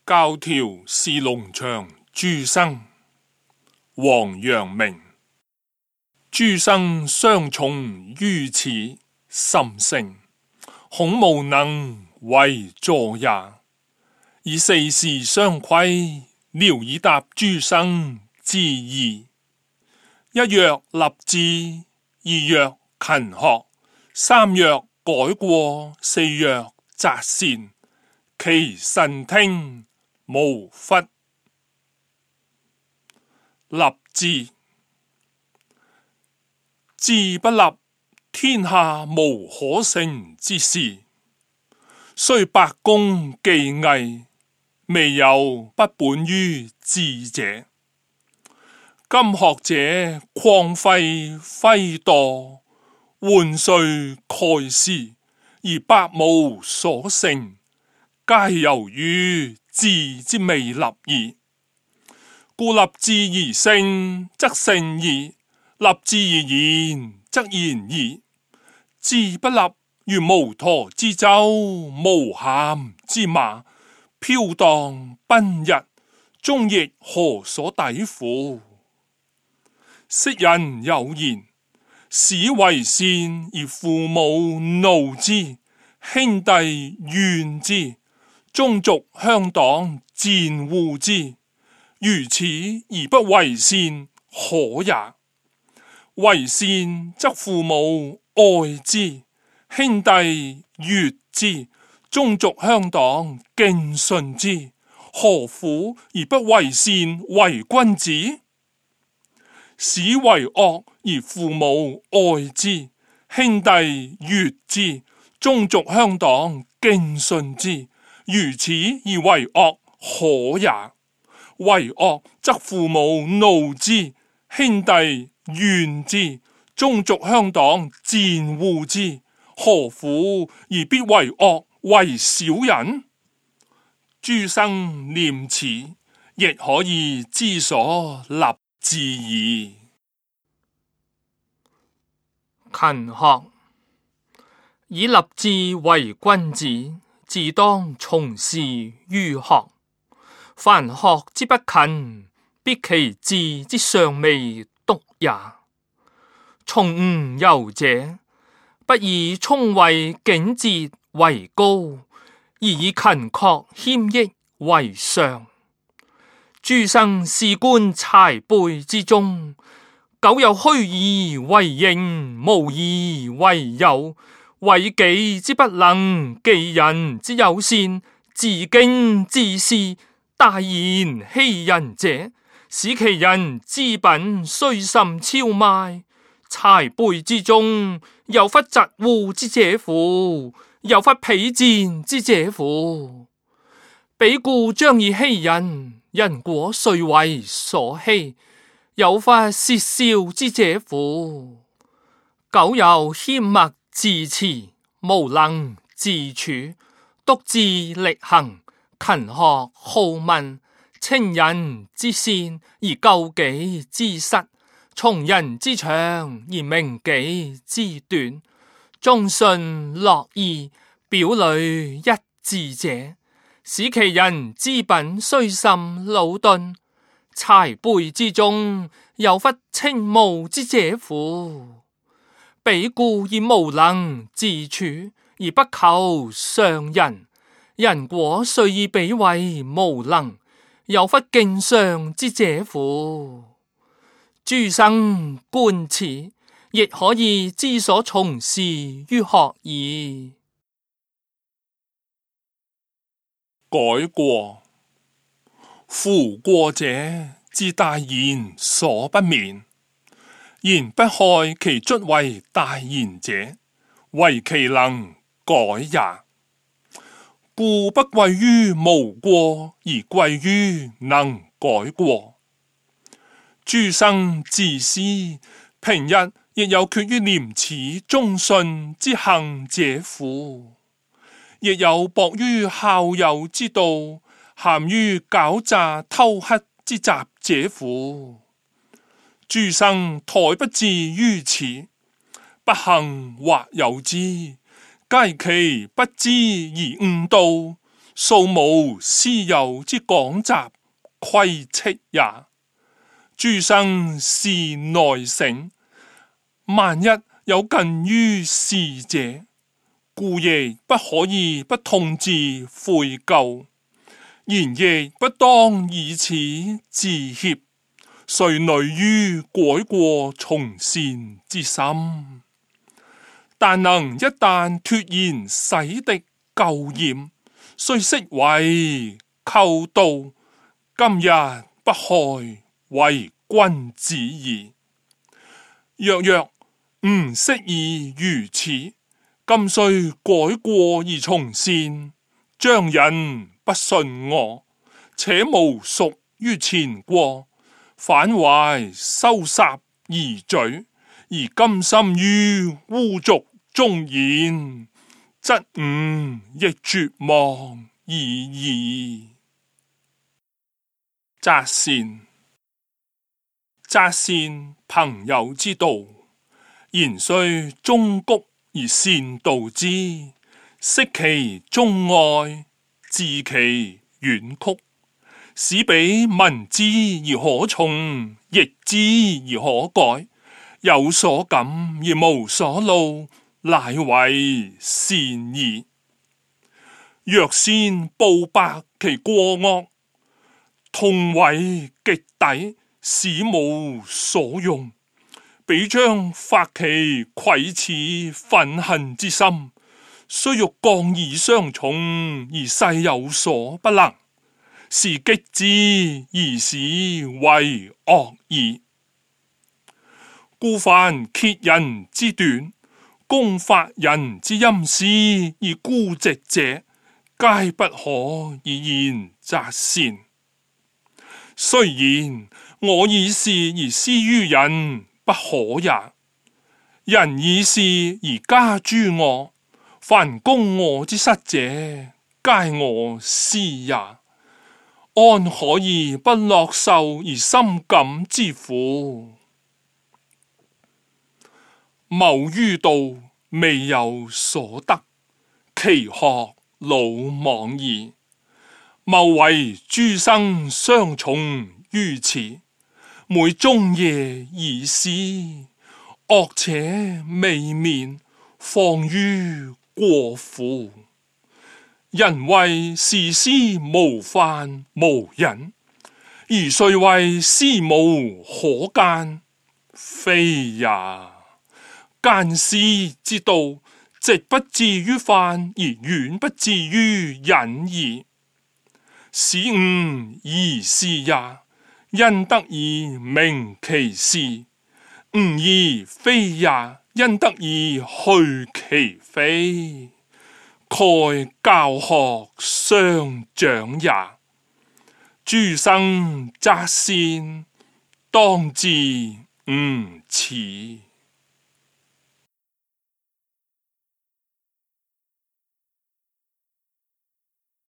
教條是農場諸生，王陽明。諸生相從於此，甚聖，恐無能為助也。以四時相規，聊以答諸生之意。一曰立志，二曰勤學，三曰改過，四曰擇善，其神聽無忽。立志，志不立，天下無可成之事。雖百工技藝，未有不本於志者。今學者曠廢揮墮，換帥蓋師，而百無所成，皆由於志之未立耳。故立志而勝，則勝矣；立志而言，則言矣。志不立，如無陀之舟，無銜之馬，飄蕩奔逸，終亦何所抵乎？昔人有言：使為善，而父母怒之，兄弟怨之，宗族鄉黨賤惡之。如此而不為善，可也。為善則父母愛之，兄弟悅之，宗族鄉黨敬順之。何苦而不為善為君子？使為惡而父母愛之，兄弟悅之，宗族鄉黨敬順之。如此而為惡，可也。為惡則父母怒之，兄弟怨之，宗族鄉黨賤惡之。何苦而必為惡為小人？諸生念此，亦可以知所立志矣。 勤學，以立志為君子，自當從事於學。凡學之不勤，必其志之尚未篤也。從吾遊者，不以聰慧景節為高，而以勤確謙抑為上。諸生仕官柴輩之中，久有虛以為盈，無以為有。為己之不能，忌人之有善，自矜自肆，大言欺人者，使其人資品雖甚超邁。柴輩之中，有忽疾惡之者乎？有忽鄙賤之者乎？彼故將以欺人，人果遂為所欺。有忽竊笑之者乎？久有謙默自持，無能自處，篤志力行，勤學好問，清人之善而救己之失，從人之長而明己之短，忠信樂義，表裏一致者，使其人資品雖甚魯鈍。柴輩之中，有忽清無之者乎？彼故以無能自處，而不求上人，人果遂以彼為無能。有忽敬上之者乎？諸生觀此，亦可以知所從事於學矣。 改過，夫過者，自大言所不免。言不害其卒為大言者，惟其能改也。故不貴於無過，而貴於能改過。諸生自私，平日亦有缺於廉恥忠信之行者乎？亦有薄於孝友之道，咸於狡詐偷乞之習者乎？諸生殆不至於此，不幸或有之，皆其不知而誤道， 素無師友之講習規斥也。諸生是內省，萬一有近於是者，故亦不可以不痛自悔疚，然亦不當以此自怯，遂累於改過從善之心。但能一旦脫然洗滌舊染，雖昔為寇盜，今日不害為君子矣。若吾昔已如此，今雖改過而從善，將人不信我，且無屬於前過，反懷羞澀而罪，而甘心於污濁中焉，則吾亦絕望已矣。擇善，擇善朋友之道，然須忠谷而善道之，釋其中愛，治其遠曲，使彼聞之而可從，譯之而可改，有所感而無所怒，乃為善矣。若先報白其過惡，痛毀極底，使無所用，彼將發其愧恥憤恨之心，雖欲降以相從，而誓有所不能，是擊之而使為惡矣。故凡揭人之短，攻發人之陰私而孤直者，皆不可以言擇善。雖然我以是而施於人，不可也；人以是而加諸我，凡攻我之失者，皆我施也。安可以不樂受而心感之乎？謀於道，未有所得，其學魯莽矣。謀為諸生相從於此，每終夜而思，惡且未免，況於過乎？人謂事師無範無隱，而遂謂師無可間，非也。間師之道，直不至於範，而遠不至於隱矣。使吾宜是也，因得以明其是；吾宜非也，因得以去其非。蓋教學相長也。諸生擇善，當自吾此。